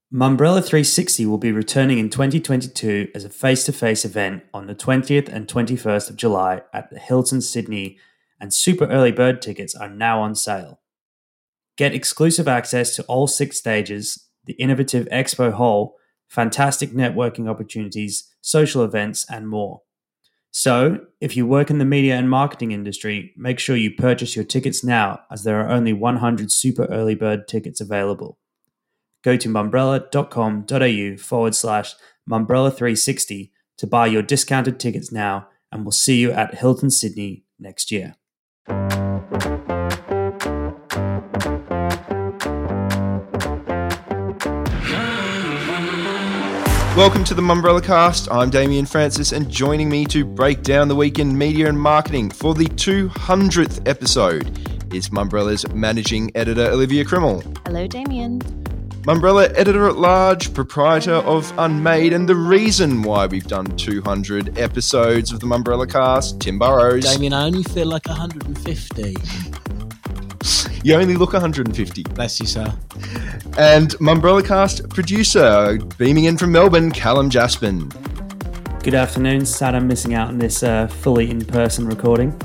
Mumbrella 360 will be returning in 2022 as a face-to-face event on the 20th and 21st of July at the Hilton Sydney, and super early bird tickets are now on sale. Get exclusive access to all 6 stages, the innovative expo hall, fantastic networking opportunities, social events, and more. So, if you work in the media and marketing industry, make sure you purchase your tickets now, as there are only 100 super early bird tickets available. Go to mumbrella.com.au/Mumbrella360 to buy your discounted tickets now, and we'll see you at Hilton Sydney next year. Welcome to the Mumbrella Cast. I'm Damien Francis, and joining me to break down the week in media and marketing for the 200th episode is Mumbrella's managing editor, Olivia Krimmel. Hello, Damien. Mumbrella editor-at-large, proprietor of Unmade, and the reason why we've done 200 episodes of the Mumbrella Cast, Tim Burrows. Damien, I only feel like 150. You only look 150. Bless you, sir. And Mumbrella Cast producer, beaming in from Melbourne, Callum Jaspin. Good afternoon. Sad I'm missing out on this fully in-person recording.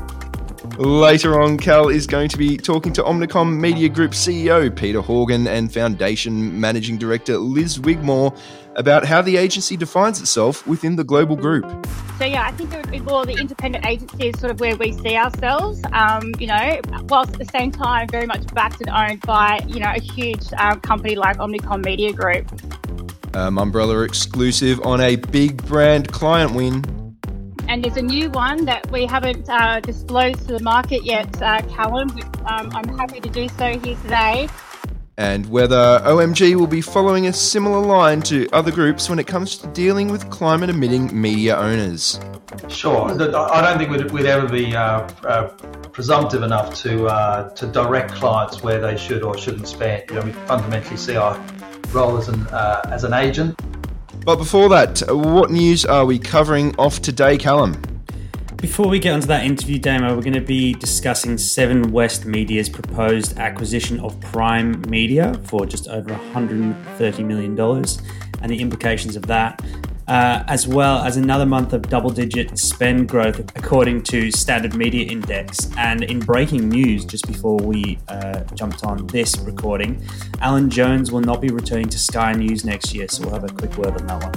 Later on, Cal is going to be talking to Omnicom Media Group CEO Peter Horgan and Foundation Managing Director Liz Wigmore about how the agency defines itself within the global group. So yeah, I think it would be more the independent agency is sort of where we see ourselves, whilst at the same time very much backed and owned by, a huge company like Omnicom Media Group. Mumbrella exclusive on a big brand client win. And there's a new one that we haven't disclosed to the market yet, Callum, which I'm happy to do so here today. And whether OMG will be following a similar line to other groups when it comes to dealing with climate-emitting media owners. Sure. I don't think we'd ever be presumptive enough to direct clients where they should or shouldn't spend. We fundamentally see our role as an agent. But before that, what news are we covering off today, Callum? Before we get onto that interview demo, we're going to be discussing Seven West Media's proposed acquisition of Prime Media for just over $130 million and the implications of that, as well as another month of double-digit spend growth according to Standard Media Index. And in breaking news, just before we jumped on this recording, Alan Jones will not be returning to Sky News next year, so we'll have a quick word on that one.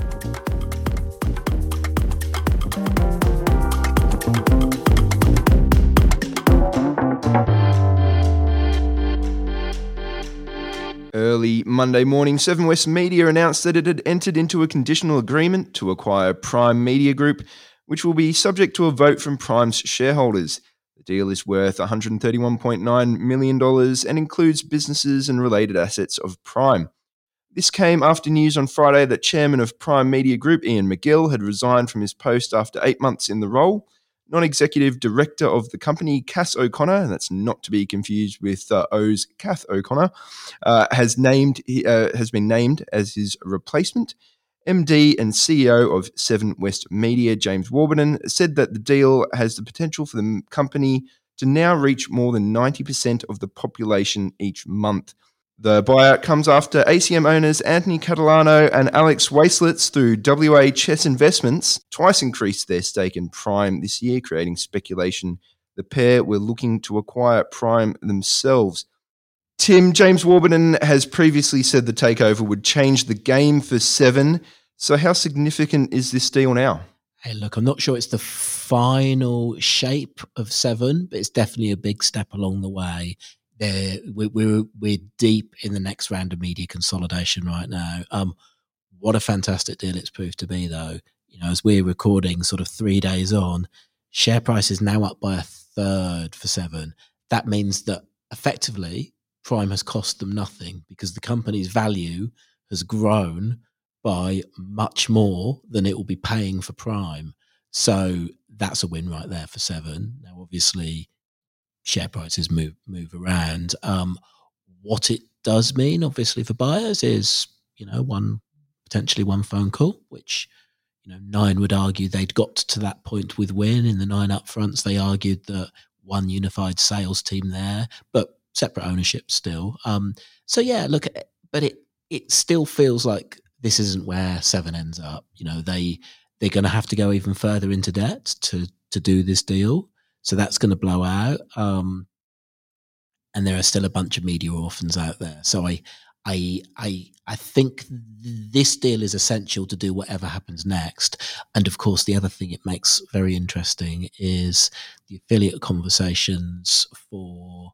Early Monday morning, Seven West Media announced that it had entered into a conditional agreement to acquire Prime Media Group, which will be subject to a vote from Prime's shareholders. The deal is worth $131.9 million and includes businesses and related assets of Prime. This came after news on Friday that chairman of Prime Media Group, Ian McGill, had resigned from his post after 8 months in the role. Non-executive director of the company, Cass O'Connor, and that's not to be confused with O's Kath O'Connor, has been named as his replacement. MD and CEO of Seven West Media, James Warburton, said that the deal has the potential for the company to now reach more than 90% of the population each month. The buyout comes after ACM owners Anthony Catalano and Alex Waislitz through WA Chess Investments twice increased their stake in Prime this year, creating speculation the pair were looking to acquire Prime themselves. Tim, James Warburton has previously said the takeover would change the game for Seven. So how significant is this deal now? Hey, look, I'm not sure it's the final shape of Seven, but it's definitely a big step along the way. We're deep in the next round of media consolidation right now. What a fantastic deal it's proved to be, though. As we're recording sort of 3 days on, share price is now up by a third for Seven. That means that effectively Prime has cost them nothing because the company's value has grown by much more than it will be paying for Prime. So that's a win right there for Seven. Now, obviously, share prices move around. What it does mean, obviously, for buyers is, potentially one phone call, which, Nine would argue they'd got to that point with Win in the Nine upfronts. They argued that one unified sales team there, but separate ownership still. But it still feels like this isn't where Seven ends up. They're going to have to go even further into debt to do this deal. So that's going to blow out. And there are still a bunch of media orphans out there. So I think this deal is essential to do whatever happens next. And of course, the other thing it makes very interesting is the affiliate conversations for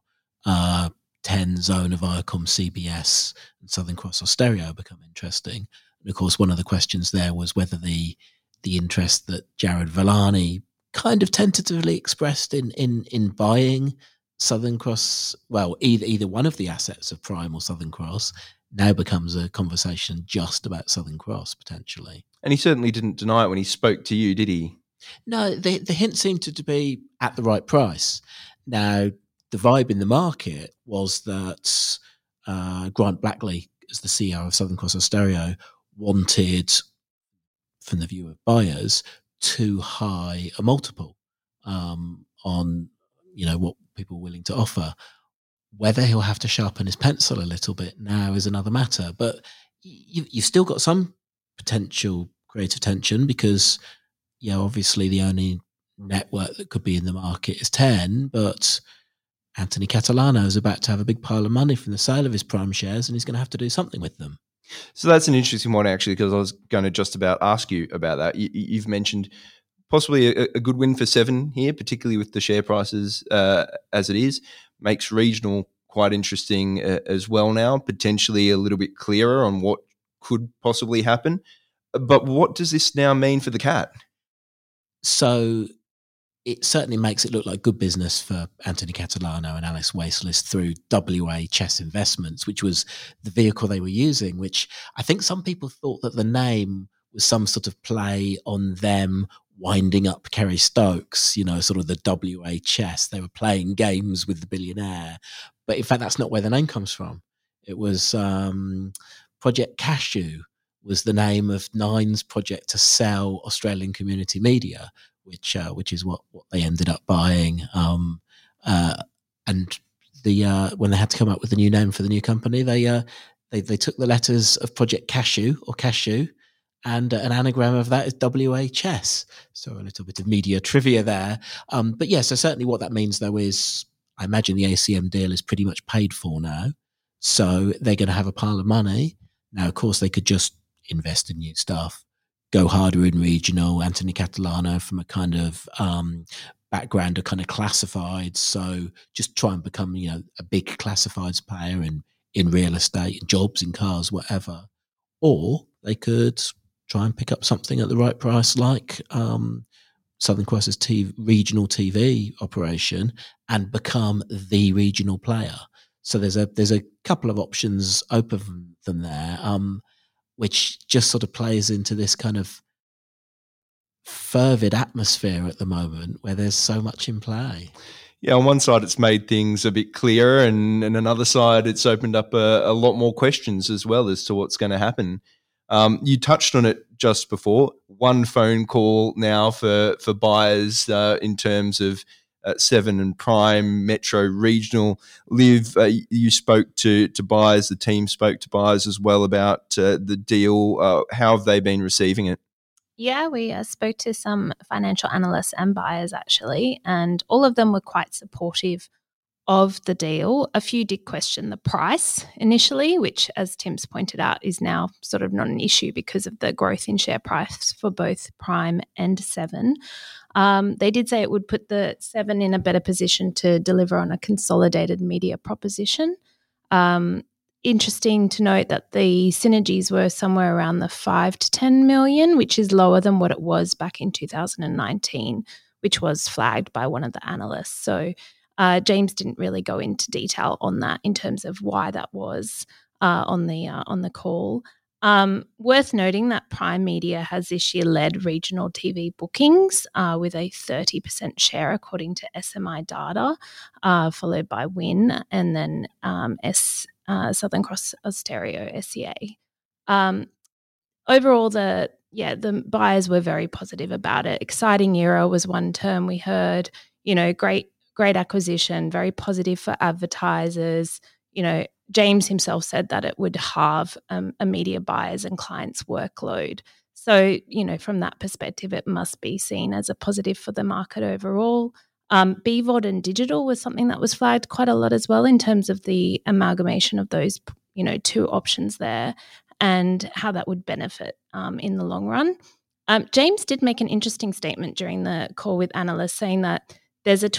10, Zone of Viacom, CBS, and Southern Cross Austereo become interesting. And of course, one of the questions there was whether the interest that Jared Villani kind of tentatively expressed in buying Southern Cross, well, either one of the assets of Prime or Southern Cross, now becomes a conversation just about Southern Cross potentially. And he certainly didn't deny it when he spoke to you, did he? No, the hint seemed to be at the right price. Now, the vibe in the market was that Grant Blackley, as the CEO of Southern Cross Austereo, wanted, from the view of buyers, too high a multiple on what people are willing to offer. Whether he'll have to sharpen his pencil a little bit now is another matter. But you've still got some potential creative tension because, obviously the only network that could be in the market is 10, but Anthony Catalano is about to have a big pile of money from the sale of his Prime shares, and he's going to have to do something with them. So that's an interesting one, actually, because I was going to just about ask you about that. You've mentioned possibly a good win for Seven here, particularly with the share prices as it is. Makes regional quite interesting as well now, potentially a little bit clearer on what could possibly happen. But what does this now mean for the Cat? So it certainly makes it look like good business for Anthony Catalano and Alice Wastelis through WA Chess Investments, which was the vehicle they were using, which I think some people thought that the name was some sort of play on them winding up Kerry Stokes, sort of the WA Chess. They were playing games with the billionaire. But in fact, that's not where the name comes from. It was Project Cashew was the name of Nine's project to sell Australian community media, which is what they ended up buying. And when they had to come up with a new name for the new company, they took the letters of Project Cashew or Cashew, and an anagram of that is WA Chess. So a little bit of media trivia there. But yeah, so certainly what that means though is I imagine the ACM deal is pretty much paid for now. So they're going to have a pile of money. Now, of course, they could just invest in new stuff, go harder in regional. Anthony Catalano from a kind of background of kind of classifieds. So just try and become, a big classifieds player in real estate, in jobs, in cars, whatever. Or they could try and pick up something at the right price like Southern Cross's regional TV operation and become the regional player. So there's a couple of options open for them there, which just sort of plays into this kind of fervid atmosphere at the moment where there's so much in play. Yeah, on one side it's made things a bit clearer, and on another side it's opened up a lot more questions as well as to what's going to happen. You touched on it just before. One phone call now for buyers in terms of Seven and Prime, Metro, Regional. Liv, you spoke to buyers, the team spoke to buyers as well about the deal. How have they been receiving it? Yeah, we spoke to some financial analysts and buyers actually, and all of them were quite supportive of the deal. A few did question the price initially, which, as Tim's pointed out, is now sort of not an issue because of the growth in share price for both Prime and Seven. They did say it would put the Seven in a better position to deliver on a consolidated media proposition. Interesting to note that the synergies were somewhere around the 5 to 10 million, which is lower than what it was back in 2019, which was flagged by one of the analysts. So James didn't really go into detail on that in terms of why that was on the call. Worth noting that Prime Media has this year led regional TV bookings with a 30% share according to SMI data, followed by Win and then Southern Cross Austereo, SCA. Overall, the buyers were very positive about it. Exciting era was one term we heard. Great acquisition, very positive for advertisers. James himself said that it would halve a media buyer's and clients' workload. So, from that perspective, it must be seen as a positive for the market overall. BVOD and digital was something that was flagged quite a lot as well in terms of the amalgamation of those, two options there and how that would benefit in the long run. James did make an interesting statement during the call with analysts saying that there's a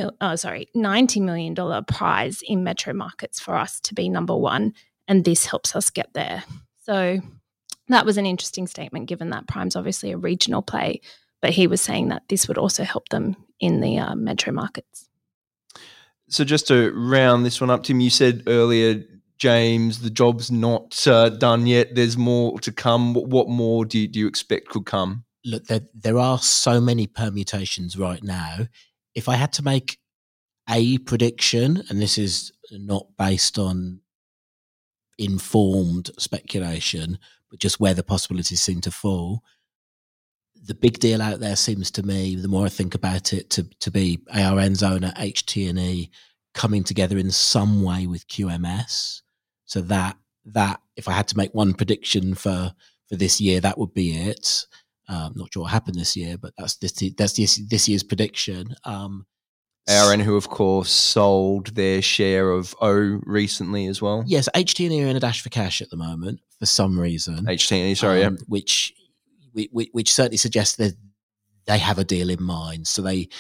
$90 million prize in metro markets for us to be number one, and this helps us get there. So that was an interesting statement, given that Prime's obviously a regional play, but he was saying that this would also help them in the metro markets. So just to round this one up, Tim, you said earlier, James, the job's not done yet. There's more to come. What more do you expect could come? Look, there are so many permutations right now. If I had to make a prediction, and this is not based on informed speculation, but just where the possibilities seem to fall, the big deal out there seems to me, the more I think about it, to be ARN's owner, HT&E, coming together in some way with QMS. So that if I had to make one prediction for this year, that would be it. Not sure what happened this year, but that's this year's prediction. ARN, who of course sold their share of O recently as well. Yes, HT&E are in a dash for cash at the moment for some reason. HT&E, sorry, yeah. Which certainly suggests that they have a deal in mind. So they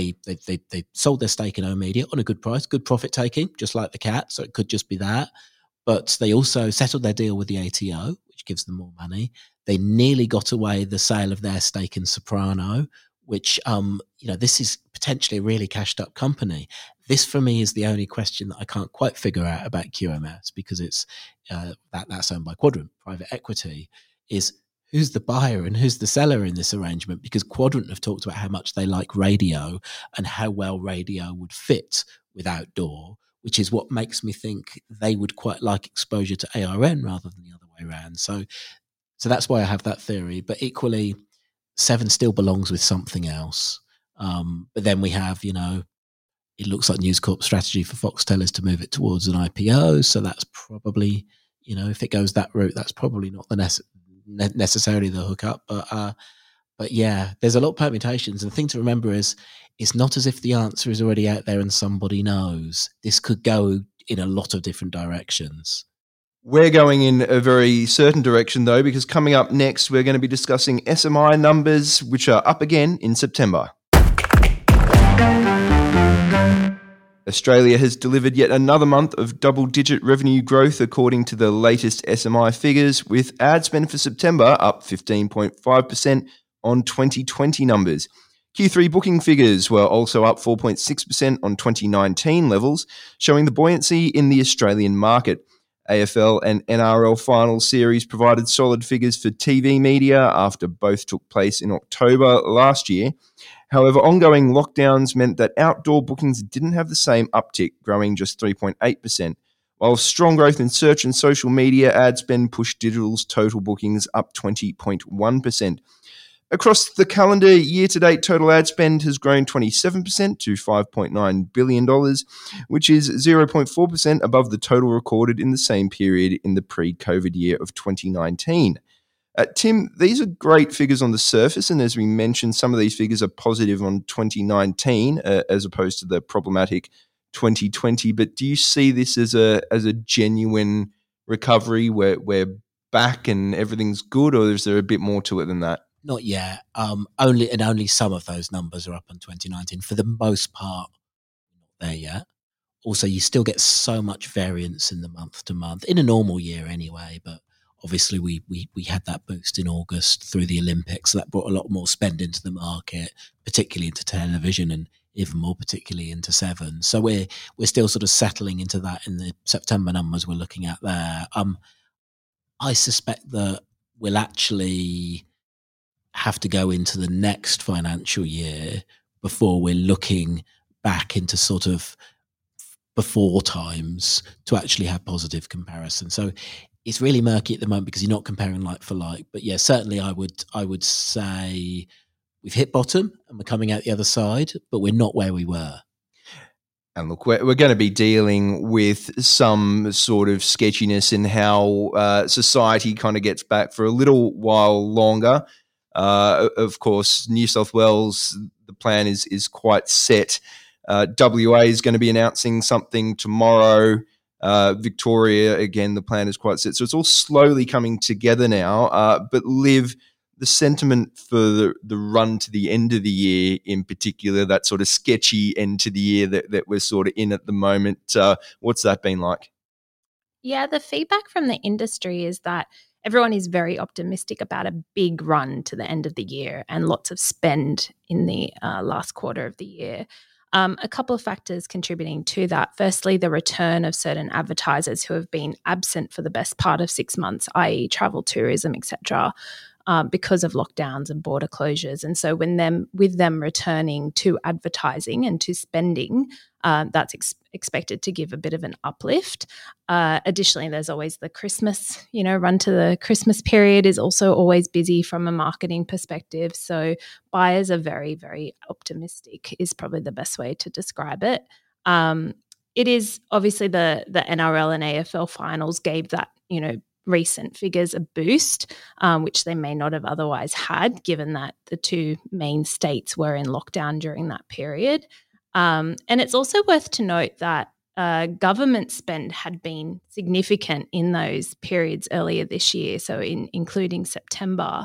sold their stake in O Media on a good price, good profit taking, just like the cat. So it could just be that. But they also settled their deal with the ATO, which gives them more money. They nearly got away the sale of their stake in Soprano, which, this is potentially a really cashed up company. This for me is the only question that I can't quite figure out about QMS, because it's that's owned by Quadrant, private equity, is who's the buyer and who's the seller in this arrangement? Because Quadrant have talked about how much they like radio and how well radio would fit with outdoor, which is what makes me think they would quite like exposure to ARN rather than the other way around. So that's why I have that theory. But equally, Seven still belongs with something else. But then we have, it looks like News Corp's strategy for Foxtel is to move it towards an IPO. So that's probably, if it goes that route, that's probably not the necessarily the hookup. But yeah, there's a lot of permutations. And the thing to remember is, it's not as if the answer is already out there and somebody knows. This could go in a lot of different directions. We're going in a very certain direction, though, because coming up next, we're going to be discussing SMI numbers, which are up again in September. Australia has delivered yet another month of double-digit revenue growth according to the latest SMI figures, with ad spend for September up 15.5% on 2020 numbers. Q3 booking figures were also up 4.6% on 2019 levels, showing the buoyancy in the Australian market. AFL and NRL final series provided solid figures for TV media after both took place in October last year. However, ongoing lockdowns meant that outdoor bookings didn't have the same uptick, growing just 3.8%, while strong growth in search and social media ad spend pushed digital's total bookings up 20.1%. Across the calendar year-to-date, total ad spend has grown 27% to $5.9 billion, which is 0.4% above the total recorded in the same period in the pre-COVID year of 2019. Tim, these are great figures on the surface, and as we mentioned, some of these figures are positive on 2019 as opposed to the problematic 2020. But do you see this as a genuine recovery where we're back and everything's good, or is there a bit more to it than that? Not yet. Only some of those numbers are up in 2019. For the most part, not there yet. Also, you still get so much variance in the month to month in a normal year anyway. But obviously, we had that boost in August through the Olympics. So that brought a lot more spend into the market, particularly into television and even more particularly into Seven. So we're still sort of settling into that in the September numbers we're looking at there. I suspect that we'll actually have to go into the next financial year before we're looking back into sort of before times to actually have positive comparison. So it's really murky at the moment because you're not comparing like for like. But yeah, certainly I would say we've hit bottom and we're coming out the other side, but we're not where we were. And look, we're going to be dealing with some sort of sketchiness in how society kind of gets back for a little while longer. Of course, New South Wales, the plan is quite set. WA is going to be announcing something tomorrow. Victoria, again, the plan is quite set. So it's all slowly coming together now. But Liv, the sentiment for the run to the end of the year in particular, that sort of sketchy end to the year that we're sort of in at the moment, what's that been like? Yeah, the feedback from the industry is that everyone is very optimistic about a big run to the end of the year and lots of spend in the last quarter of the year. A couple of factors contributing to that. Firstly, the return of certain advertisers who have been absent for the best part of 6 months, i.e. travel, tourism, etc., because of lockdowns and border closures. And so with them returning to advertising and to spending, that's expected to give a bit of an uplift. Additionally, there's always the Christmas, run to the Christmas period is also always busy from a marketing perspective. So buyers are very, very optimistic is probably the best way to describe it. It is obviously the NRL and AFL finals gave that, recent figures a boost, which they may not have otherwise had, given that the two main states were in lockdown during that period. And it's also worth to note that government spend had been significant in those periods earlier this year, so including September.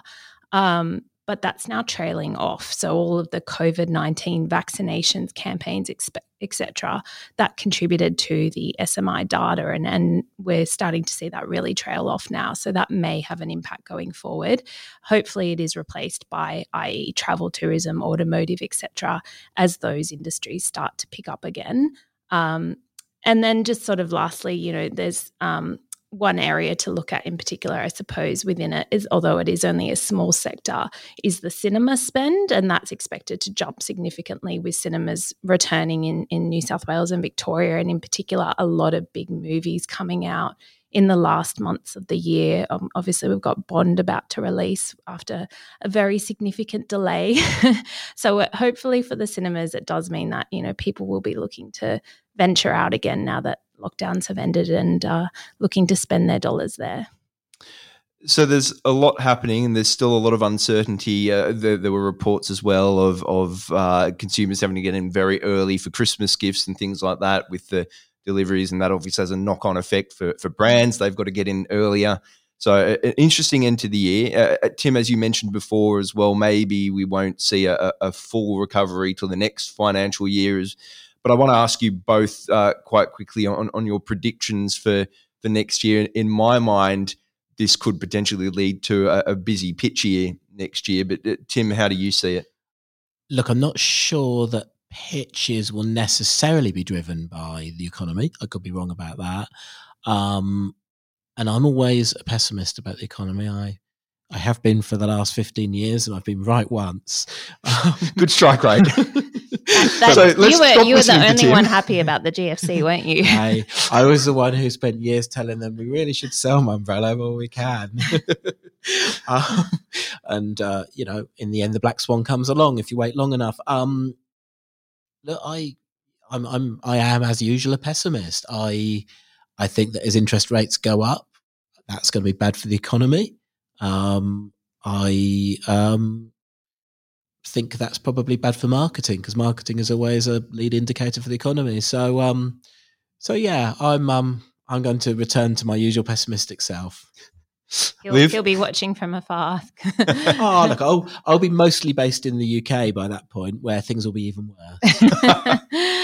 But that's now trailing off. So all of the COVID-19 vaccinations, campaigns, etc., that contributed to the SMI data, and we're starting to see that really trail off now. So that may have an impact going forward. Hopefully it is replaced by, i.e. travel, tourism, automotive, etc., as those industries start to pick up again. And then just sort of lastly, there's one area to look at in particular, I suppose, within it is, although it is only a small sector, is the cinema spend, and that's expected to jump significantly with cinemas returning in New South Wales and Victoria, and in particular a lot of big movies coming out in the last months of the year. Obviously, we've got Bond about to release after a very significant delay. So hopefully for the cinemas, it does mean that, people will be looking to venture out again now that lockdowns have ended and looking to spend their dollars there. So there's a lot happening and there's still a lot of uncertainty. There were reports as well of consumers having to get in very early for Christmas gifts and things like that with the deliveries, and that obviously has a knock-on effect for brands. They've got to get in earlier. So an interesting end to the year. Tim, as you mentioned before as well, maybe we won't see a full recovery till the next financial year. But I want to ask you both quite quickly on your predictions for the next year. In my mind, this could potentially lead to a busy pitch year next year. But Tim, how do you see it? Look, I'm not sure that pitches will necessarily be driven by the economy. I could be wrong about that. And I'm always a pessimist about the economy. I have been for the last 15 years, and I've been right once. Good strike rate. So you were the only one happy about the GFC, weren't you? I was the one who spent years telling them we really should sell Mumbrella while we can. And in the end, the black swan comes along if you wait long enough. Look, I am, as usual, a pessimist. I think that as interest rates go up, that's going to be bad for the economy. I think that's probably bad for marketing, because marketing is always a lead indicator for the economy. So yeah, I'm going to return to my usual pessimistic self. He'll be watching from afar. Oh, look, I'll be mostly based in the UK by that point, where things will be even worse.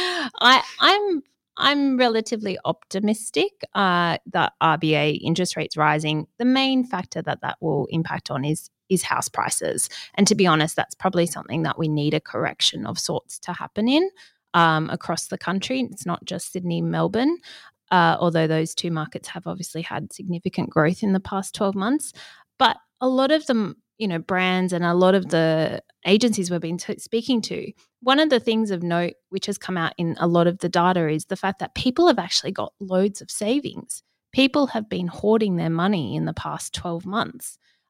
I'm relatively optimistic that RBA interest rates rising. The main factor that will impact on is house prices. And to be honest, that's probably something that we need a correction of sorts to happen in across the country. It's not just Sydney, Melbourne, although those two markets have obviously had significant growth in the past 12 months. But a lot of them, brands and a lot of the agencies we've been speaking to, one of the things of note which has come out in a lot of the data is the fact that people have actually got loads of savings. People have been hoarding their money in the past 12 months.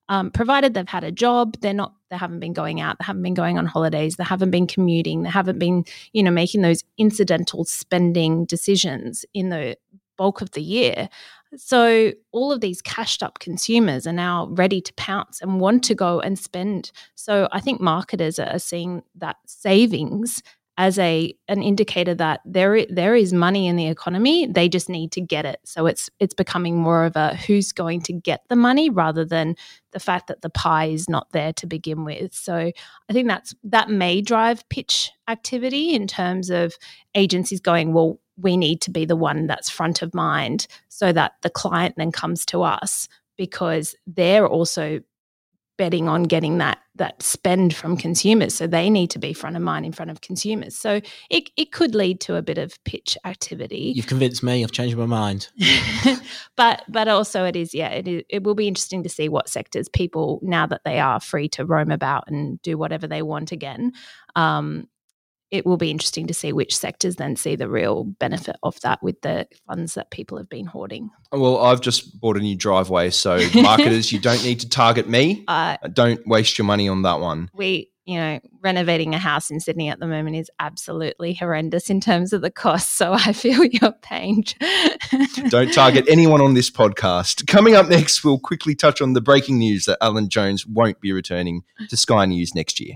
provided they've had a job, they haven't been going out, they haven't been going on holidays, they haven't been commuting, they haven't been, making those incidental spending decisions in the bulk of the year. So all of these cashed up consumers are now ready to pounce and want to go and spend. So I think marketers are seeing that savings as an indicator that there is money in the economy. They just need to get it. So it's becoming more of a who's going to get the money rather than the fact that the pie is not there to begin with. So I think that may drive pitch activity in terms of agencies going, well, we need to be the one that's front of mind so that the client then comes to us because they're also betting on getting that spend from consumers. So they need to be front of mind in front of consumers. So it could lead to a bit of pitch activity. You've convinced me. I've changed my mind. But also it will be interesting to see what sectors people, now that they are free to roam about and do whatever they want again, it will be interesting to see which sectors then see the real benefit of that with the funds that people have been hoarding. Well, I've just bought a new driveway, so marketers, you don't need to target me. Don't waste your money on that one. Renovating a house in Sydney at the moment is absolutely horrendous in terms of the cost, so I feel your pain. Don't target anyone on this podcast. Coming up next, we'll quickly touch on the breaking news that Alan Jones won't be returning to Sky News next year.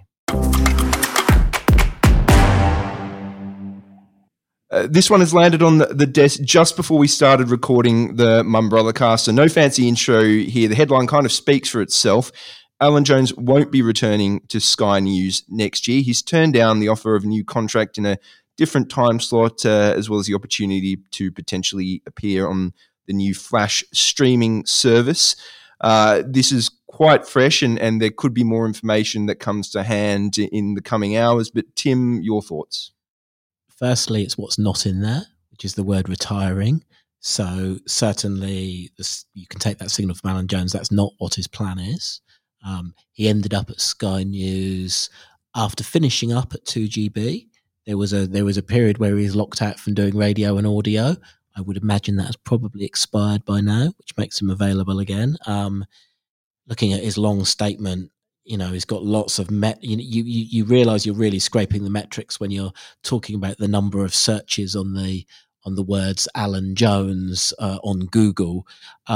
This one has landed on the desk just before we started recording the Mumbrella cast, so no fancy intro here. The headline kind of speaks for itself. Alan Jones won't be returning to Sky News next year. He's turned down the offer of a new contract in a different time slot, as well as the opportunity to potentially appear on the new Flash streaming service. This is quite fresh, and there could be more information that comes to hand in the coming hours. But Tim, your thoughts? Firstly, it's what's not in there, which is the word retiring. So certainly you can take that signal from Alan Jones. That's not what his plan is. He ended up at Sky News after finishing up at 2GB. There was a period where he was locked out from doing radio and audio. I would imagine that has probably expired by now, which makes him available again. Looking at his long statement, he's got lots of you realise you're really scraping the metrics when you're talking about the number of searches on the words Alan Jones on Google.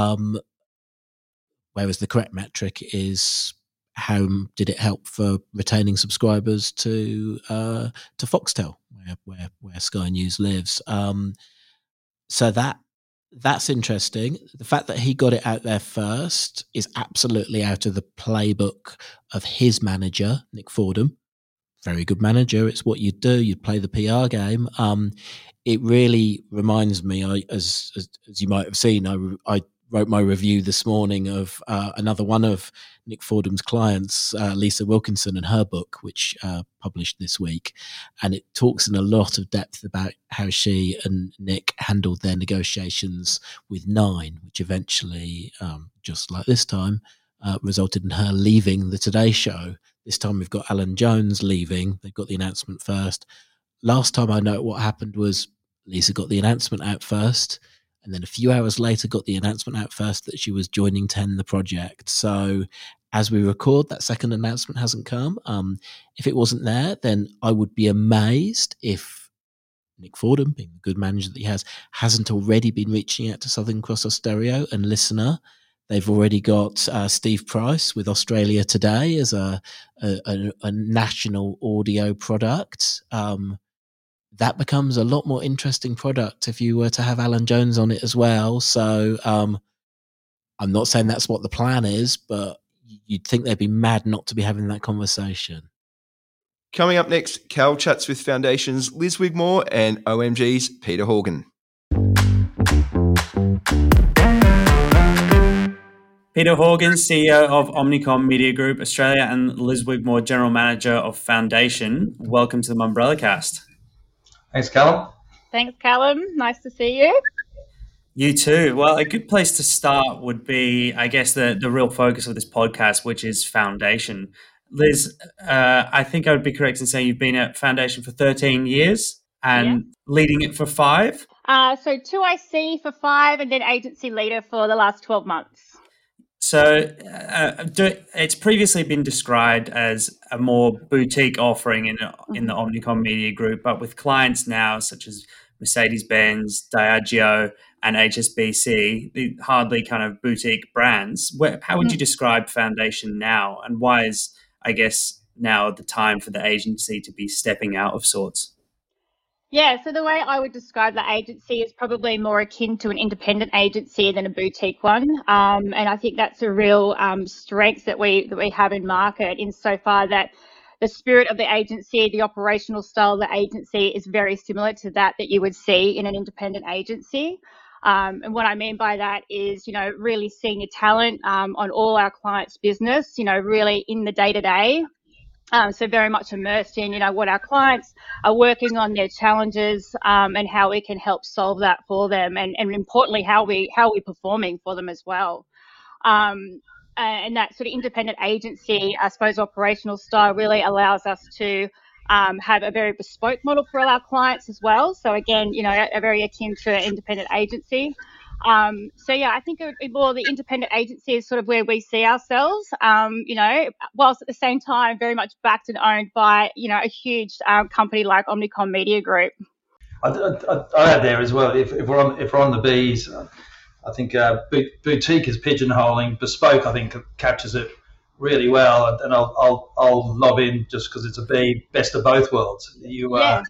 Whereas the correct metric is how did it help for retaining subscribers to Foxtel, where Sky News lives. So that's interesting. The fact that he got it out there first is absolutely out of the playbook of his manager, Nick Fordham. Very good manager. It's what you do. You play the PR game. It really reminds me, as you might have seen, I wrote my review this morning of another one of Nick Fordham's clients, Lisa Wilkinson, and her book, which published this week. And it talks in a lot of depth about how she and Nick handled their negotiations with Nine, which eventually, just like this time, resulted in her leaving the Today Show. This time we've got Alan Jones leaving. They've got the announcement first. Last time I know what happened was Lisa got the announcement out first, and then a few hours later got the announcement out first that she was joining 10 the project. So as we record, that second announcement hasn't come. If it wasn't there, then I would be amazed if Nick Fordham, being the good manager that he has, hasn't already been reaching out to Southern Cross Austereo and Listener. They've already got Steve Price with Australia Today as a national audio product. That becomes a lot more interesting product if you were to have Alan Jones on it as well. So I'm not saying that's what the plan is, but you'd think they'd be mad not to be having that conversation. Coming up next, Cal chats with Foundation's Liz Wigmore and OMG's Peter Horgan. Peter Horgan, CEO of Omnicom Media Group Australia, and Liz Wigmore, General Manager of Foundation. Welcome to the Mumbrella Cast. Thanks, Callum. Thanks, Callum. Nice to see you. You too. Well, a good place to start would be, I guess, the real focus of this podcast, which is Foundation. Liz, I think I would be correct in saying you've been at Foundation for 13 years and leading it for 5? So 2IC for 5 and then agency leader for the last 12 months. So it's previously been described as a more boutique offering in the Omnicom Media Group, but with clients now such as Mercedes-Benz, Diageo, and HSBC, the hardly kind of boutique brands. How would you describe Foundation now, and why is, I guess, now the time for the agency to be stepping out of sorts? Yeah, so the way I would describe the agency is probably more akin to an independent agency than a boutique one, and I think that's a real strength that we have in market, insofar that the spirit of the agency, the operational style of the agency, is very similar to that you would see in an independent agency. And what I mean by that is, really senior talent on all our clients' business, really in the day-to-day. So very much immersed in, what our clients are working on, their challenges, and how we can help solve that for them, and importantly, how we're performing for them as well. And that sort of independent agency, I suppose, operational style really allows us to have a very bespoke model for all our clients as well. So again, a very akin to an independent agency. So yeah, I think it would be more the independent agency is sort of where we see ourselves, whilst at the same time very much backed and owned by, a huge company like Omnicom Media Group. I add there as well, if we're on the Bs, I think boutique is pigeonholing, bespoke I think captures it really well, and I'll lob in just because it's a B, best of both worlds. You've got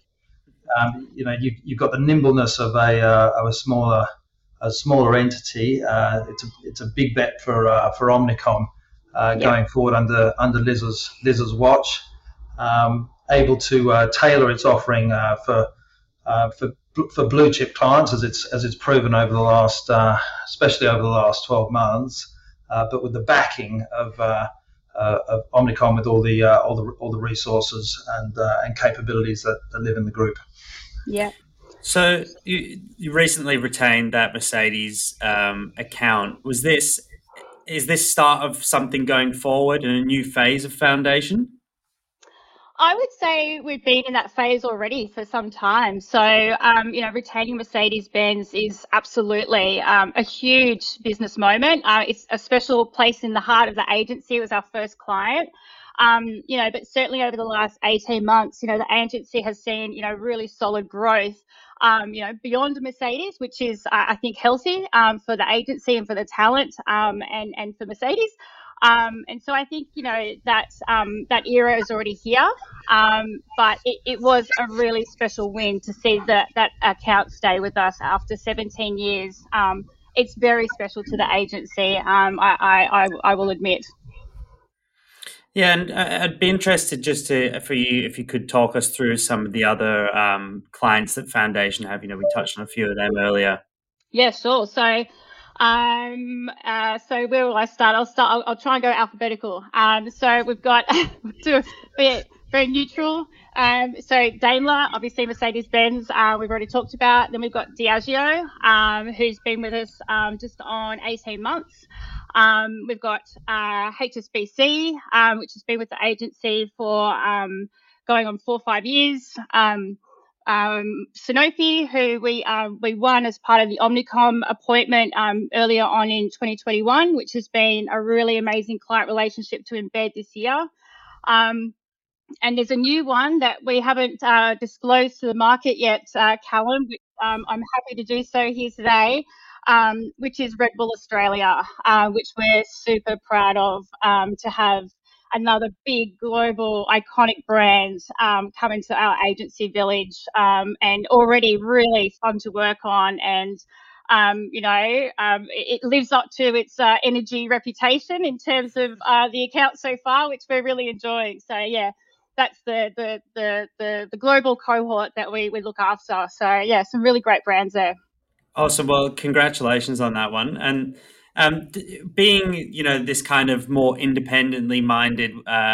the nimbleness of a smaller entity. It's a big bet for Omnicom going forward under Liz's watch. Able to tailor its offering for blue chip clients, as it's proven over the last, especially over the last 12 months. But with the backing of Omnicom, with all the resources and capabilities that live in the group. Yeah. So you recently retained that Mercedes account. Is this start of something going forward in a new phase of Foundation? I would say we've been in that phase already for some time. So, retaining Mercedes-Benz is absolutely a huge business moment. It's a special place in the heart of the agency. It was our first client. But certainly over the last 18 months, the agency has seen, really solid growth, beyond Mercedes, which is, I think, healthy for the agency and for the talent and for Mercedes. And so I think, that era is already here. But it was a really special win to see that account stay with us after 17 years. It's very special to the agency, I will admit. Yeah, and I'd be interested for you if you could talk us through some of the other clients that Foundation have. We touched on a few of them earlier. Yeah, sure. So, so where will I start? I'll try and go alphabetical. So we've got to be very neutral. So Daimler, obviously Mercedes-Benz, we've already talked about. Then we've got Diageo, who's been with us just on 18 months. We've got HSBC, which has been with the agency for going on 4 or 5 years. Sanofi, who we won as part of the Omnicom appointment earlier on in 2021, which has been a really amazing client relationship to embed this year. And there's a new one that we haven't disclosed to the market yet, Callum, which I'm happy to do so here today, which is Red Bull Australia, which we're super proud of to have another big global iconic brand come into our agency village, and already really fun to work on. And it lives up to its energy reputation in terms of the account so far, which we're really enjoying. So yeah, that's the global cohort that we look after. So yeah, some really great brands there. Awesome. Well, congratulations on that one. And being, this kind of more independently minded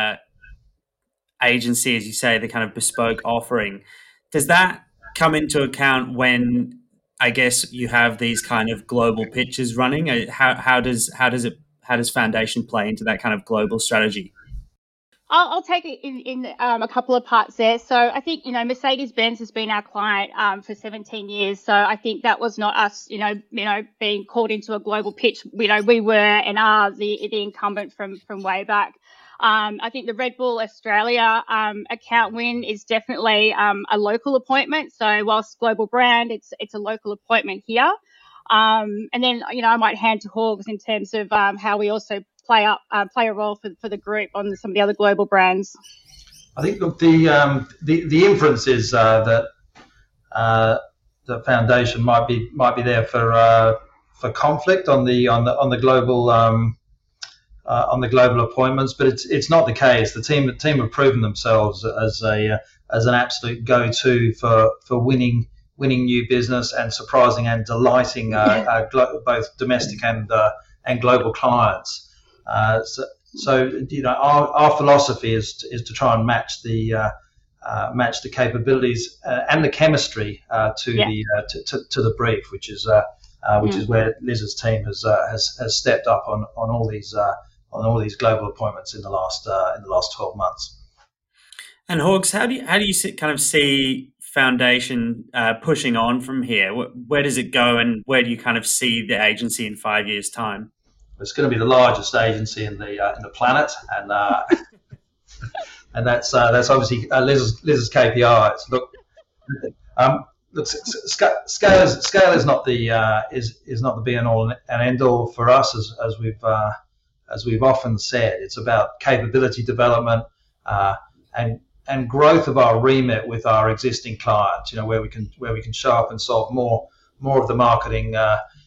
agency, as you say, the kind of bespoke offering, does that come into account when, I guess, you have these kind of global pitches running? How does Foundation play into that kind of global strategy? I'll take it in a couple of parts there. So I think, Mercedes-Benz has been our client for 17 years. So I think that was not us, being called into a global pitch. We were and are the incumbent from way back. I think the Red Bull Australia account win is definitely a local appointment. So whilst global brand, it's a local appointment here. And then, I might hand to Hawgs in terms of how we also play a role for the group on some of the other global brands. I think the inference is that the foundation might be there for conflict on the global appointments, but it's not the case. The team have proven themselves as an absolute go-to for winning new business and surprising and delighting both domestic and global clients. So our philosophy is to try and match the capabilities and the chemistry to the brief, which is where Liz's team has stepped up on all these global appointments in the last 12 months. And Hawgs, how do you see Foundation pushing on from here? Where does it go, and where do you kind of see the agency in 5 years' time? It's going to be the largest agency in the planet, and and that's obviously Liz's KPIs. Look, scale is not the be and all and end all for us, as we've often said. It's about capability development and growth of our remit with our existing clients. Where we can show up and solve more of the marketing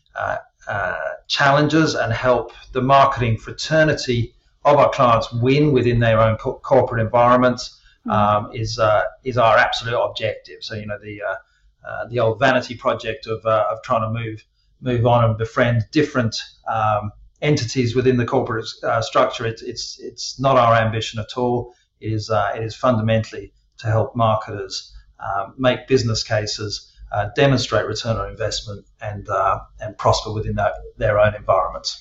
challenges and help the marketing fraternity of our clients win within their own corporate environments is our absolute objective. So the old vanity project of trying to move on and befriend different entities within the corporate structure. It's not our ambition at all. It is fundamentally to help marketers make business cases, demonstrate return on investment, and prosper within their own environments.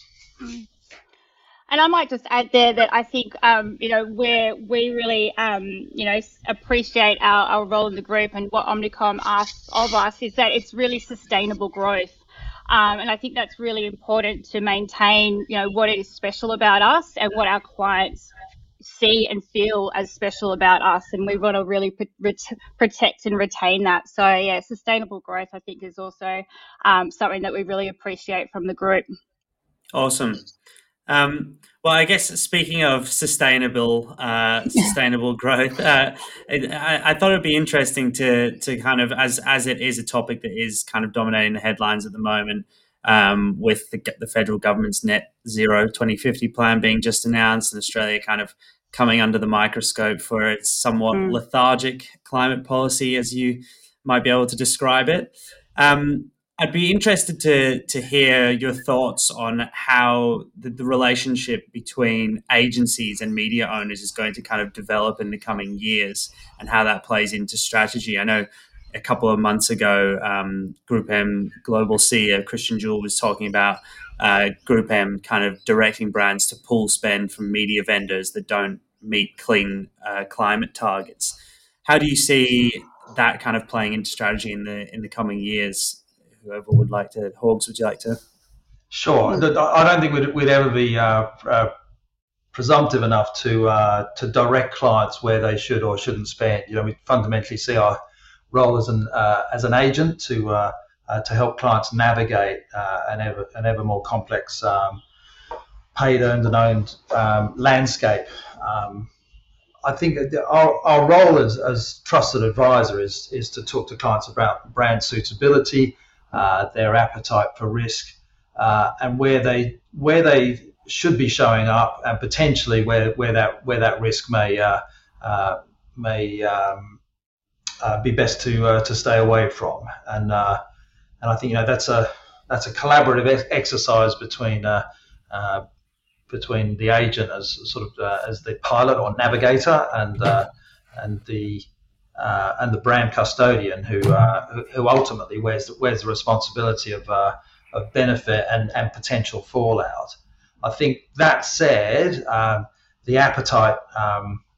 And I might just add there that I think where we really appreciate our role in the group and what Omnicom asks of us is that it's really sustainable growth. And I think that's really important to maintain what is special about us and what our clients see and feel as special about us, and we want to really protect and retain that. So sustainable growth I think is also something that we really appreciate from the group. Awesome. Well, I guess speaking of sustainable growth, I thought it'd be interesting to kind of, as it is a topic that is kind of dominating the headlines at the moment, with the federal government's net zero 2050 plan being just announced, and Australia kind of coming under the microscope for its somewhat lethargic climate policy, as you might be able to describe it. I'd be interested to hear your thoughts on how the relationship between agencies and media owners is going to kind of develop in the coming years, and how that plays into strategy. I know a couple of months ago, Group M Global CEO Christian Jewell was talking about Group M kind of directing brands to pull spend from media vendors that don't meet clean climate targets. How do you see that kind of playing into strategy in the coming years? Whoever would like to, Hawgs, would you like to? Sure. I don't think we'd ever be presumptive enough to direct clients where they should or shouldn't spend. We fundamentally see our role as an agent to help clients navigate an ever more complex paid, earned, and owned landscape. I think our role as trusted advisor is to talk to clients about brand suitability, their appetite for risk, and where they should be showing up, and potentially where that risk may be best to stay away from. And I think that's a collaborative exercise between the agent as sort of as the pilot or navigator and the brand custodian who ultimately wears the responsibility of benefit and potential fallout. I think that said, the appetite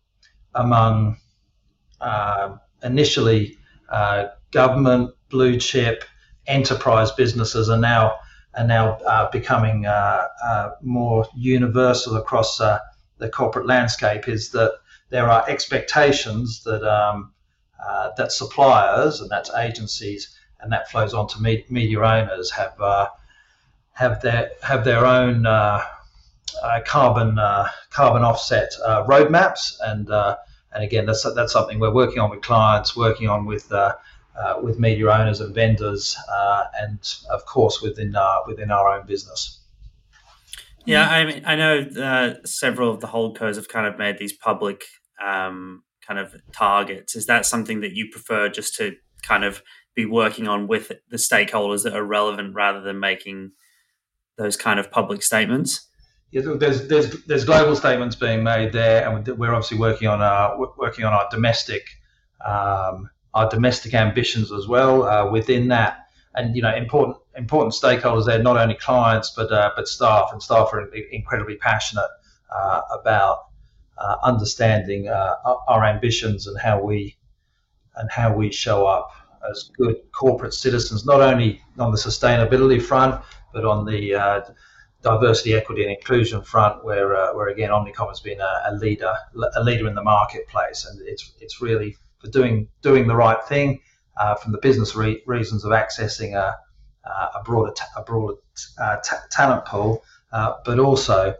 among initially government, blue chip, enterprise businesses are now becoming more universal across the corporate landscape, is that there are expectations that that suppliers, and that's agencies, and that flows on to media owners, have their own carbon offset roadmaps, and again that's something we're working on with clients, working on with media owners and vendors, and of course within our own business. Yeah, I mean, I know several of the holdcos have kind of made these public kind of targets. Is that something that you prefer, just to kind of be working on with the stakeholders that are relevant rather than making those kind of public statements? Yeah, there's global statements being made there, and we're obviously working on our domestic ambitions as well within that. And important stakeholders there, not only clients but staff, and staff are incredibly passionate about understanding our ambitions and how we show up as good corporate citizens, not only on the sustainability front but on the diversity, equity, and inclusion front, where again Omnicom has been a leader in the marketplace, and it's really for doing the right thing from the business reasons of accessing a broader talent pool, but also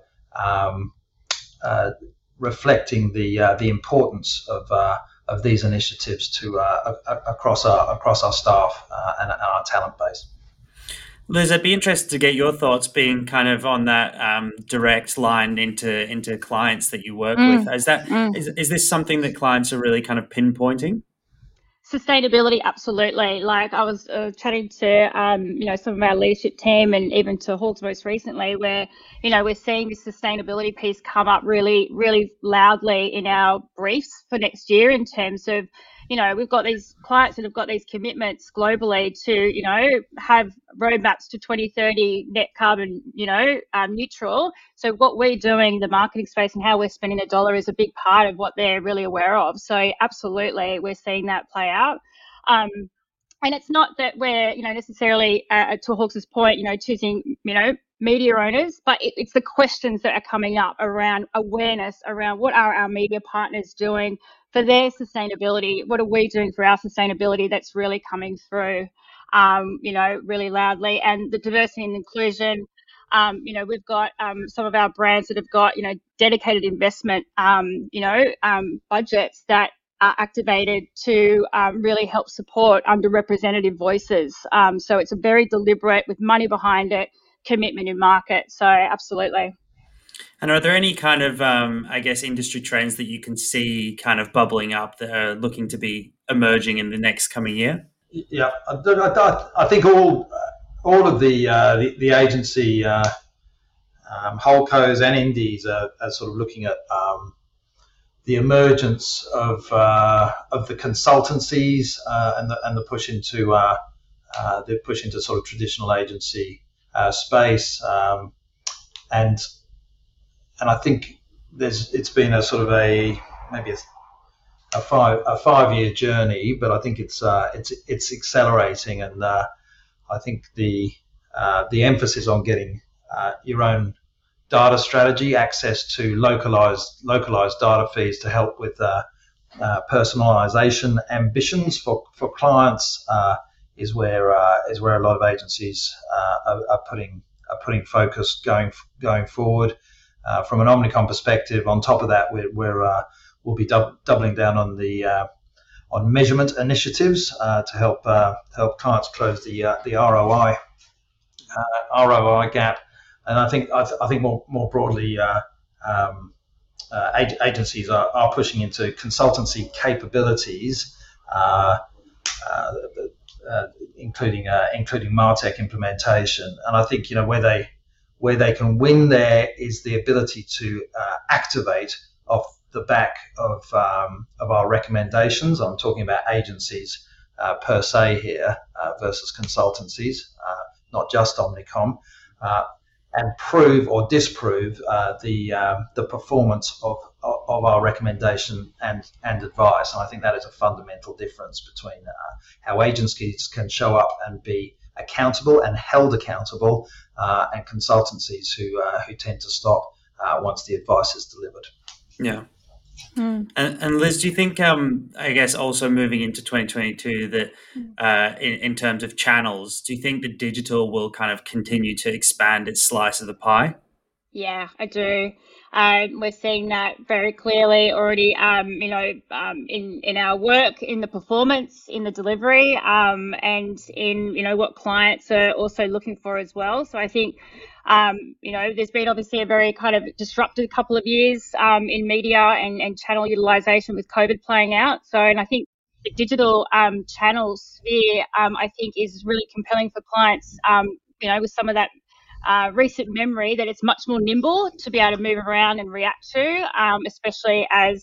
reflecting the importance of these initiatives to across our staff and our talent base. Liz, I'd be interested to get your thoughts, being kind of on that direct line into clients that you work with. Is this something that clients are really kind of pinpointing? Sustainability, absolutely. Like I was chatting to some of our leadership team, and even to Hawks most recently, where we're seeing this sustainability piece come up really, really loudly in our briefs for next year, in terms of we've got these clients that have got these commitments globally to have roadmaps to 2030 net carbon neutral. So what we're doing in the marketing space and how we're spending the dollar is a big part of what they're really aware of. So absolutely, we're seeing that play out. And it's not that we're necessarily to Hawks' point choosing media owners, but it's the questions that are coming up around awareness, around what are our media partners doing for their sustainability, what are we doing for our sustainability, that's really coming through really loudly. And the diversity and inclusion, we've got some of our brands that have got dedicated investment budgets that are activated to really help support underrepresented voices. So it's a very deliberate, with money behind it, commitment in market. So absolutely. And are there any kind of, industry trends that you can see kind of bubbling up that are looking to be emerging in the next coming year? Yeah, I think all of the agency holdcos and indies are sort of looking at the emergence of the consultancies and the push into sort of traditional agency space, and I think it's been a sort of maybe a 5-year journey, but I think it's accelerating, and I think the emphasis on getting your own data strategy, access to localized data feeds to help with personalization ambitions for clients is where a lot of agencies are putting focus going forward. From an Omnicom perspective, on top of that, we'll be doubling down on measurement initiatives to help clients close the ROI gap. And I think more broadly, agencies are pushing into consultancy capabilities, including MarTech implementation. And I think where they can win there is the ability to activate off the back of our recommendations. I'm talking about agencies per se here versus consultancies, not just Omnicom, and prove or disprove the performance of our recommendation and advice. And I think that is a fundamental difference between how agencies can show up and be accountable and held accountable, and consultancies who tend to stop once the advice is delivered. Yeah. And Liz, do you think, I guess also moving into 2022, that in terms of channels, do you think that digital will kind of continue to expand its slice of the pie? Yeah, I do. We're seeing that very clearly already, in our work, in the performance, in the delivery, and in, what clients are also looking for as well. So I think, there's been obviously a very kind of disrupted couple of years in media and channel utilization with COVID playing out. So, and I think the digital channel sphere, I think, is really compelling for clients, with some of that recent memory, that it's much more nimble to be able to move around and react to, especially as,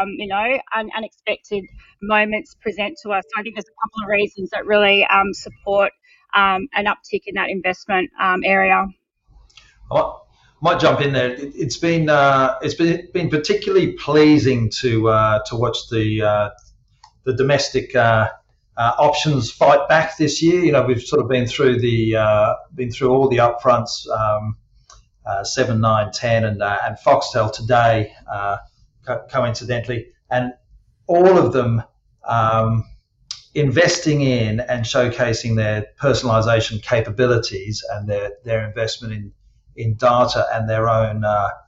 unexpected moments present to us. So I think there's a couple of reasons that really support an uptick in that investment area. I might jump in there. It's been particularly pleasing to watch the domestic options fight back this year. We've sort of been through all the upfronts, 7, 9, 10, and Foxtel today, coincidentally, and all of them investing in and showcasing their personalisation capabilities and their investment in data and their own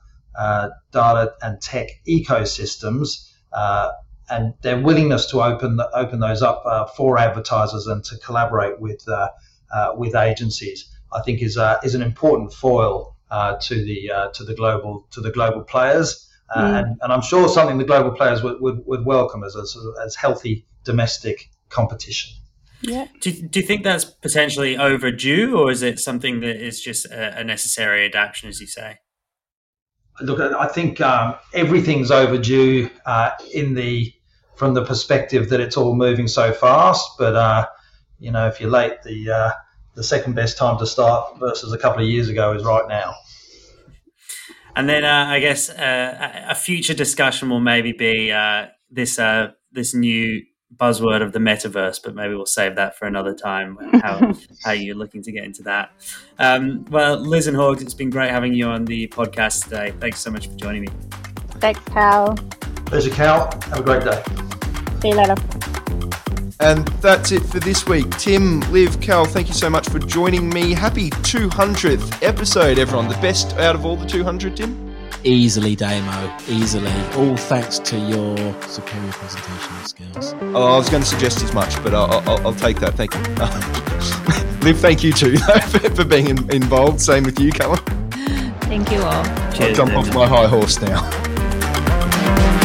data and tech ecosystems. And their willingness to open those up for advertisers and to collaborate with agencies, I think, is an important foil to the global players, and I'm sure something the global players would welcome as healthy domestic competition. Yeah. Do you think that's potentially overdue, or is it something that is just a necessary adaptation, as you say? Look, I think everything's overdue from the perspective that it's all moving so fast. But if you're late, the second best time to start versus a couple of years ago is right now. And then I guess a future discussion will maybe be this new buzzword of the metaverse, but maybe we'll save that for another time. How you're looking to get into that. Well, Liz and Hawks, it's been great having you on the podcast today. Thanks so much for joining me. Thanks, Cal. Pleasure, Cal. Have a great day. See you later. And that's it for this week. Tim, Liv, Cal, thank you so much for joining me. Happy 200th episode, everyone. The best out of all the 200, Tim? Easily, Damo. Easily. All thanks to your superior presentation skills. Oh, I was going to suggest as much, but I'll take that. Thank you. Liv, thank you too for being involved. Same with you, Callum. Thank you all. I'll jump off my high horse now.